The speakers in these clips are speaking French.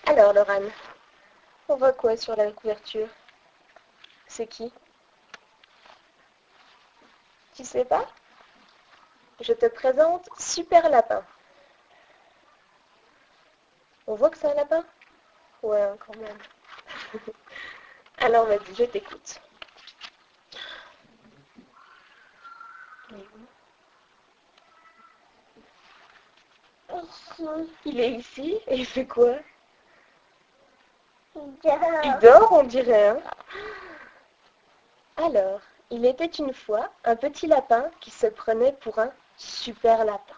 Alors, Laurane, on voit quoi sur la couverture? C'est qui? Tu sais pas? Je te présente Super Lapin. On voit que c'est un lapin? Ouais, quand même. Alors, vas-y, je t'écoute. Il est ici et il fait quoi? Il dort, on dirait, hein? Alors, il était une fois un petit lapin qui se prenait pour un super lapin.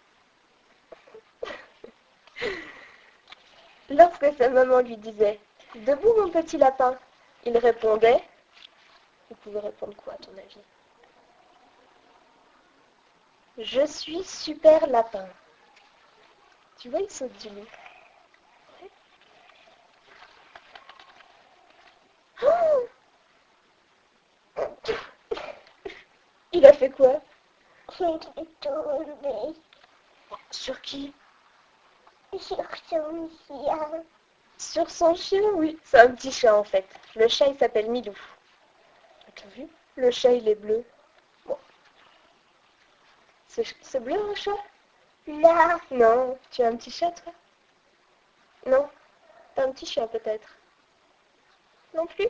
Lorsque sa maman lui disait « Debout, mon petit lapin », il répondait « Vous pouvez répondre quoi, à ton avis? »« Je suis super lapin. » Tu vois, il saute du lit. Oh, il a fait quoi? Il est tombé. Sur qui? Sur son chien. Sur son chien, oui. C'est un petit chat, en fait. Le chat, il s'appelle Milou. Tu as vu? Le chat, il est bleu. Bon. C'est bleu, un chat? Non. Non. Tu as un petit chat, toi? Non. T'as un petit chat, peut-être? Non plus?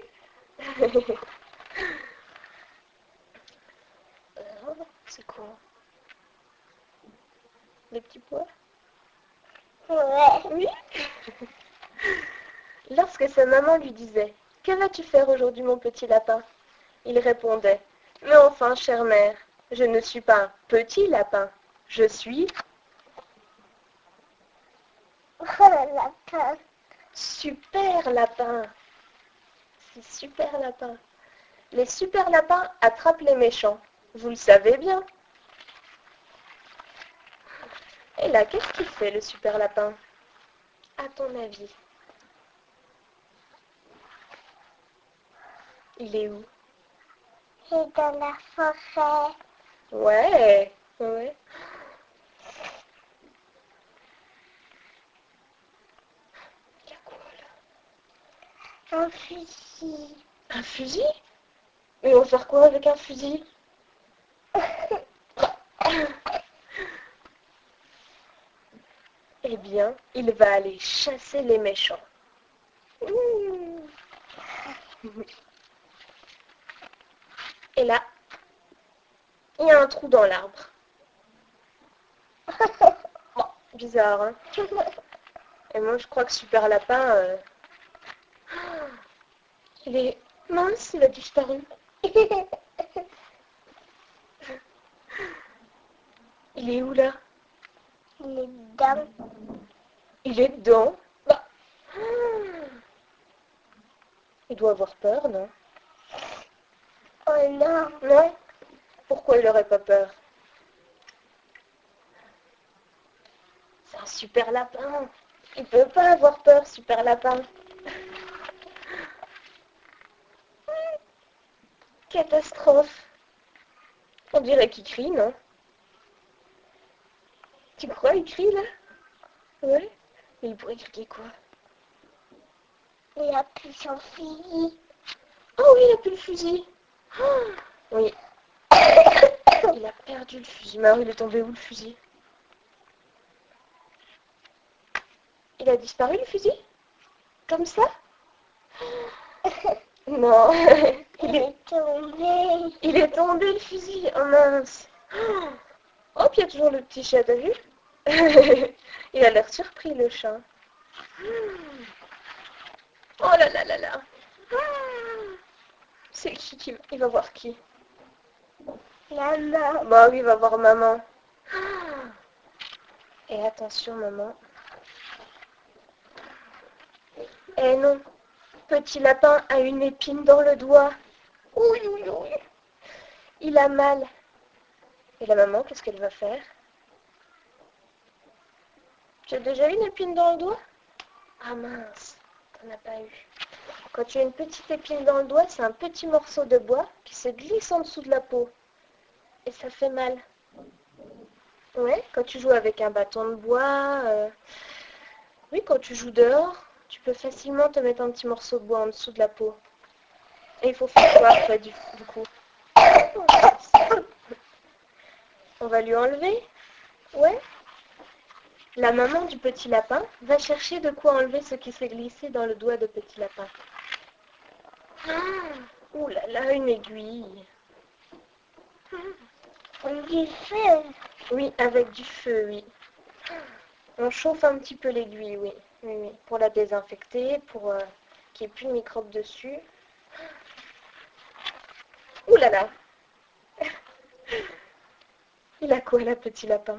C'est quoi? Des petits pois? Ouais. Oui. Lorsque sa maman lui disait « Que vas-tu faire aujourd'hui, mon petit lapin ?» il répondait « Mais enfin, chère mère, je ne suis pas un petit lapin, je suis... » lapin. Super lapin. C'est super lapin. Les super lapins attrapent les méchants. Vous le savez bien. Et là, qu'est-ce qu'il fait, le super lapin? À ton avis? Il est où? Il est dans la forêt. Ouais, ouais. Il y a quoi, là? Un fusil. Un fusil? Mais on va faire quoi avec un fusil? Eh bien, il va aller chasser les méchants. Et là, il y a un trou dans l'arbre. Bon, bizarre, hein? Et moi, je crois que Super Lapin, il est mince, il a disparu. Il est où, là? Il est dedans. Il est dedans? Bah. Il doit avoir peur, non? Oh non. Non? Pourquoi il n'aurait pas peur? C'est un super lapin. Il peut pas avoir peur, super lapin. Catastrophe. On dirait qu'il crie, non? Tu crois, il crie, là? Ouais. Mais il pourrait crier quoi? Il a plus son fusil. Oh oui, il a plus le fusil. Oh, oui. Il a perdu le fusil. Mais alors, il est tombé où, le fusil? Il a disparu, le fusil? Comme ça? Non. Il est tombé. Il est tombé, le fusil. Oh mince. Oh, puis il y a toujours le petit chat, t'as vu? Il a l'air surpris, le chat. Oh là là là là. C'est qui il va voir qui? Maman. Bah oui, il va voir maman. Et attention, maman. Eh non, petit lapin a une épine dans le doigt. Oui, oui, oui. Il a mal. Et la maman, qu'est-ce qu'elle va faire? Tu as déjà eu une épine dans le doigt? Ah mince, t'en as pas eu. Quand tu as une petite épine dans le doigt, c'est un petit morceau de bois qui se glisse en dessous de la peau. Et ça fait mal. Ouais, quand tu joues avec un bâton de bois. Oui, quand tu joues dehors, tu peux facilement te mettre un petit morceau de bois en dessous de la peau. Et il faut faire quoi après du coup? On va lui enlever? Ouais. La maman du petit lapin va chercher de quoi enlever ce qui s'est glissé dans le doigt de petit lapin. Ouh là là, une aiguille. Du feu. Oui, avec du feu, oui. On chauffe un petit peu l'aiguille, oui. Oui, oui. Pour la désinfecter, pour qu'il n'y ait plus de microbes dessus. Ouh là là. Il a quoi, là, petit lapin?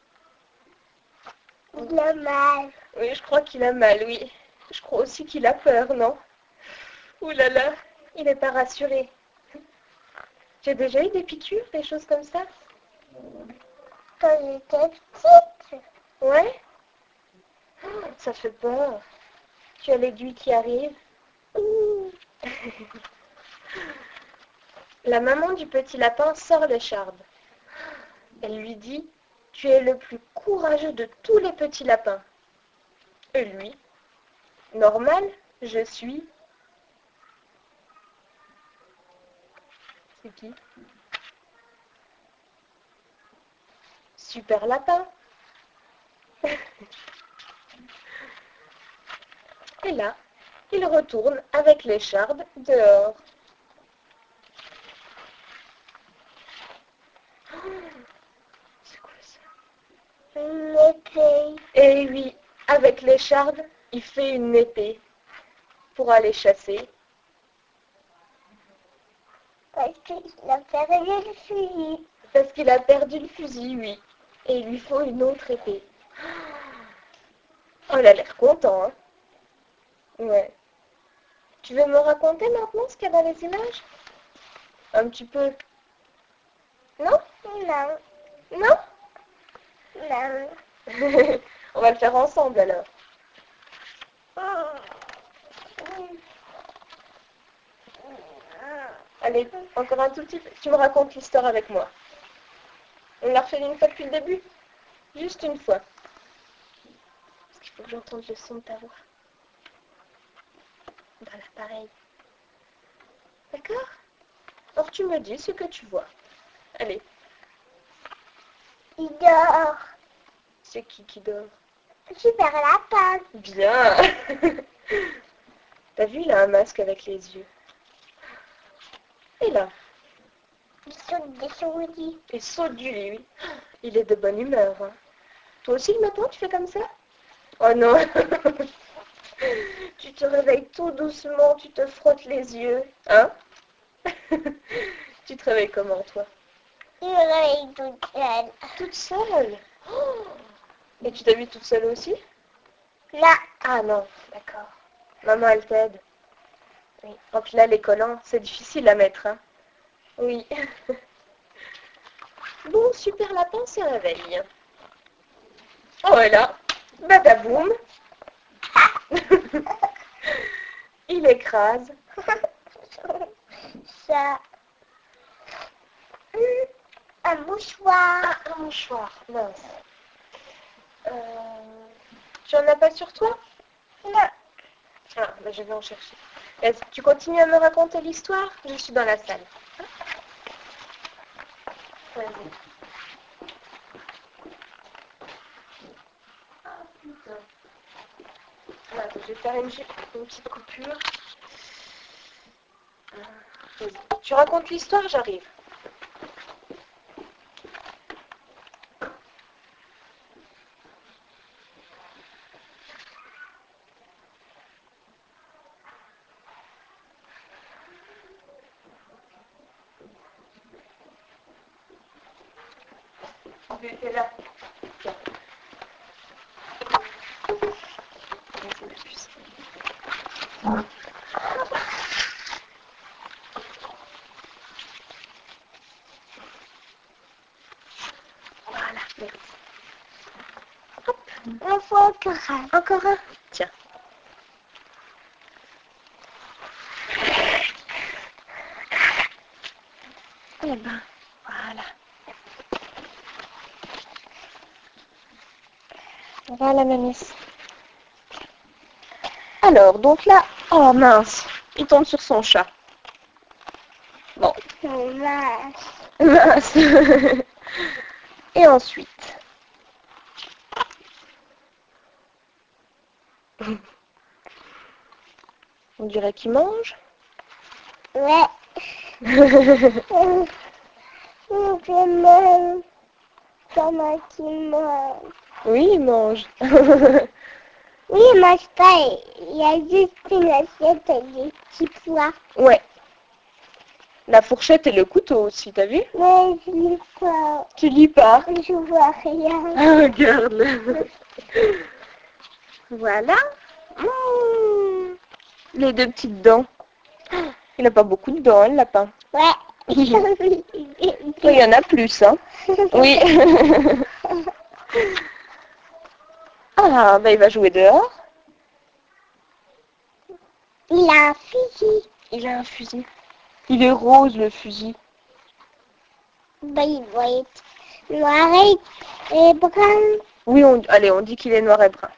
Il a mal. Oui, je crois qu'il a mal, oui. Je crois aussi qu'il a peur, non? Ouh là là, il n'est pas rassuré. Tu as déjà eu des piqûres, des choses comme ça? Quand j'étais petite. Ouais? Ça fait peur. Tu as l'aiguille qui arrive. La maman du petit lapin sort l'écharde. Elle lui dit, tu es le plus courageux de tous les petits lapins. Et lui, normal, je suis. C'est qui? Super lapin. Et là, il retourne avec l'écharde dehors. C'est quoi ça? Une épée. Et oui, avec l'écharde, il fait une épée pour aller chasser. Parce qu'il a perdu le fusil. Parce qu'il a perdu le fusil, oui. Et il lui faut une autre épée. Oh, il a l'air content, hein? Ouais. Tu veux me raconter maintenant ce qu'il y a dans les images? Un petit peu. Non? Non. Non? Non. On va le faire ensemble alors. Allez, encore un tout petit peu. Tu me racontes l'histoire avec moi. On l'a refait une fois depuis le début? Juste une fois. Parce qu'il faut que j'entende le son de ta voix. Dans l'appareil. D'accord? Alors tu me dis ce que tu vois. Allez. Il dort. C'est qui dort? Super lapin. Bien. T'as vu, il a un masque avec les yeux. Et là? Il saute des souris. Il saute du lit, oui. Il est de bonne humeur. Hein. Toi aussi le matin, tu fais comme ça? Oh non. Tu te réveilles tout doucement, tu te frottes les yeux. Hein? Tu te réveilles comment, toi? Je me réveille toute seule. Toute seule? Oh. Et tu t'habilles toute seule aussi? Non. Ah non, d'accord. Maman, elle t'aide. Oui. Oh, puis là, les collants, c'est difficile à mettre. Hein? Oui. Bon, super lapin se réveille. Oh, et là, badaboum. Il écrase. Ça. Un mouchoir. Ah, un mouchoir, mince. Tu en as pas sur toi? Non. Ah, ben je vais en chercher. Tu continues à me raconter l'histoire? Je suis dans la salle. Vas-y. Ah, putain. Attends, je vais faire une petite coupure. Vas-y. Tu racontes l'histoire, j'arrive. T'es là. Tiens. C'est la puce. Voilà, merci. Hop. On voit encore un. Encore un. Tiens. Eh ben, voilà. Voilà, mamie. Alors, donc là, oh mince, il tombe sur son chat. Bon. Mince. Et ensuite. On dirait qu'il mange. Ouais. Oui, il mange. Oui, il mange pas. Il y a juste une assiette avec des petits pois. Ouais. La fourchette et le couteau aussi, t'as vu? Mais je lis pas. Tu lis pas? Je vois rien. Ah, regarde-le. Voilà. Les deux petites dents. Il n'a pas beaucoup de dents, hein, le lapin. Ouais. Il y en a plus, hein. Oui. Ah, bah il va jouer dehors. Il a un fusil. Il a un fusil. Il est rose, le fusil. Bah, il doit être noir et brun. Oui, allez, on dit qu'il est noir et brun.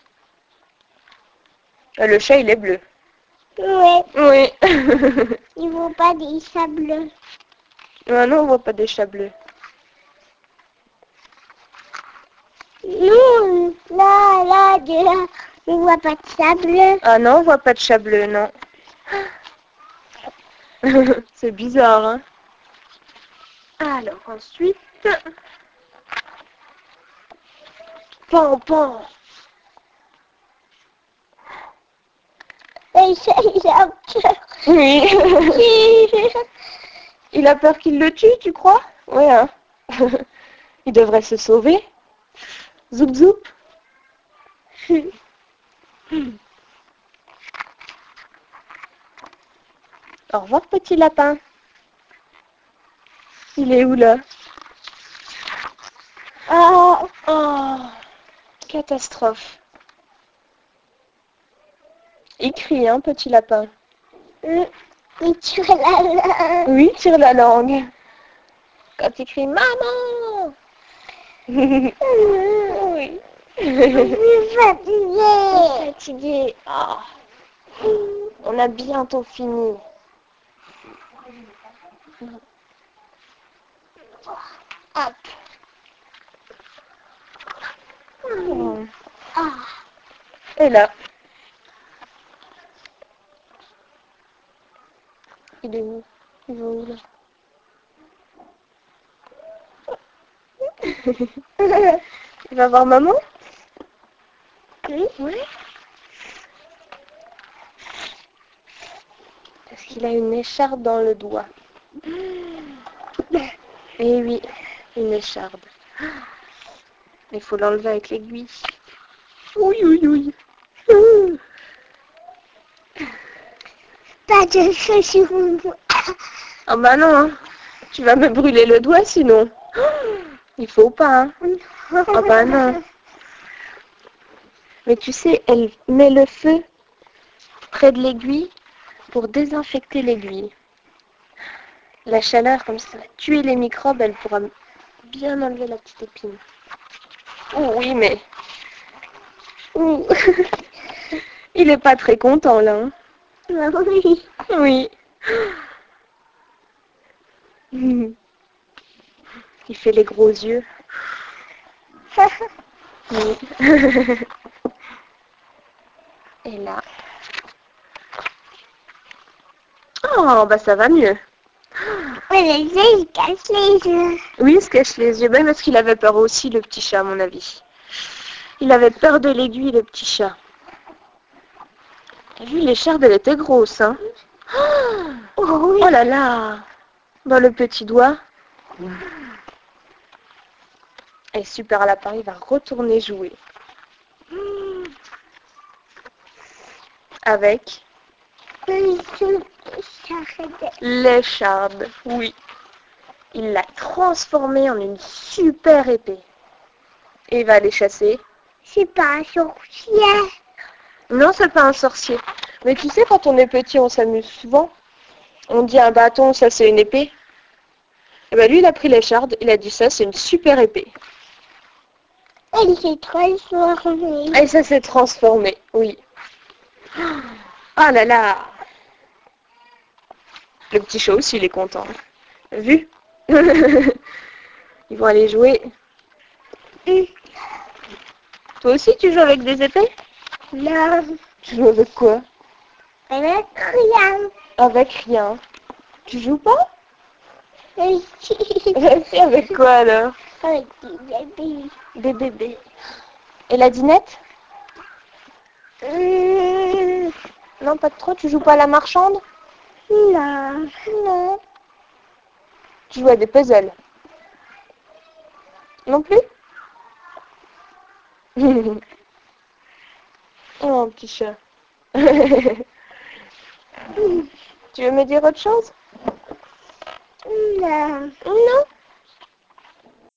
Le chat, il est bleu. Oui. Oui. Il ne voit pas des chats bleus. Ah non, on voit pas des chats bleus. Non, là, on voit pas de chat bleu. Ah non, on voit pas de chat bleu, non. C'est bizarre, hein. Alors, ensuite... Pan. Le chat, il a peur. Oui. Il a peur qu'il le tue, tu crois? Oui, hein. Il devrait se sauver. Zoup zoup. Au revoir, petit lapin. Il est où, là? Oh, catastrophe. Il crie, hein, petit lapin. Il tire la langue. Oui, il tire la langue. Quand il crie « Maman !» Oui. Je suis fatiguée. Fatiguée. Oh. On a bientôt fini. Hop. Et là. Il est où? Il va où, là? Il va voir maman? Oui. Parce qu'il a une écharpe dans le doigt. Eh oui, une écharpe. Il faut l'enlever avec l'aiguille. Oui. Pas de feu sur mon doigt. Ah bah non, hein. Tu vas me brûler le doigt sinon. Il faut pas, hein. Ah bah non. Mais tu sais, elle met le feu près de l'aiguille pour désinfecter l'aiguille. La chaleur, comme ça, va tuer les microbes, elle pourra bien enlever la petite épine. Oh oui, mais... Ouh. Il est pas très content, là. Hein. Oui. Il fait les gros yeux. Oui. Et là... Oh, bah ça va mieux. Oui, les yeux, il cache les yeux. Oui, il se cache les yeux. Ben, parce qu'il avait peur aussi, le petit chat, à mon avis. Il avait peur de l'aiguille, le petit chat. T'as vu, l'écharpe, elle était grosse, hein. Oh, oui. Oh là là. Dans le petit doigt. Et super lapin, il va retourner jouer. Avec l'écharpe. Oui. Il l'a transformée en une super épée. Et il va aller chasser. C'est pas un sorcier. Non, c'est pas un sorcier. Mais tu sais, quand on est petit, on s'amuse souvent. On dit un bâton, ça c'est une épée. Et ben lui, il a pris l'écharpe, il a dit ça, c'est une super épée. Elle s'est transformée. Et ça s'est transformé, oui. Ah là là. Le petit chat aussi, il est content. Vu? Ils vont aller jouer. Toi aussi, tu joues avec des épées? Non. Tu joues avec quoi? Avec rien. Avec rien. Tu joues pas? Oui. Et avec quoi alors? Avec des bébés. Des bébés. Et la dinette? Non, pas trop. Tu joues pas à la marchande? Non. Non. Tu joues à des puzzles? Non plus? Oh, petit chat. Tu veux me dire autre chose? Non.